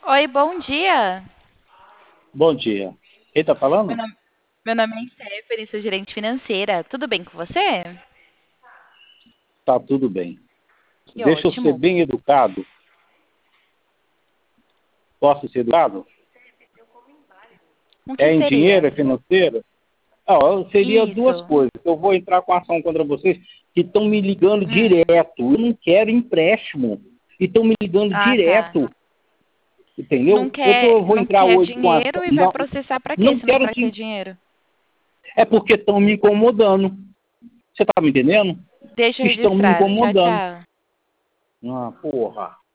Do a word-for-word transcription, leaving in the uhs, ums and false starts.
Oi, bom dia. Bom dia. Quem está Meu falando? nome, meu nome é Stephanie, sou gerente financeira. Tudo bem com você? Tá tudo bem. Que Deixa eu ser ótimo. bem educado. Posso ser educado? Com que É em dinheiro, seria? é financeiro? Ah, ó, seria duas Isso. coisas. Eu vou entrar com ação contra vocês que estão me ligando Hum. direto. Eu não quero empréstimo. E estão me ligando Ah, tá. direto. Não Entendeu? Eu, tô, quer, eu vou não entrar quer hoje com ação. dinheiro e vai Não, processar para quê não se não quero para quer te. dinheiro? É porque estão me incomodando. Você está me entendendo? Deixa eu Estão me registrar. Tchau, incomodando. tchau. Ah, porra.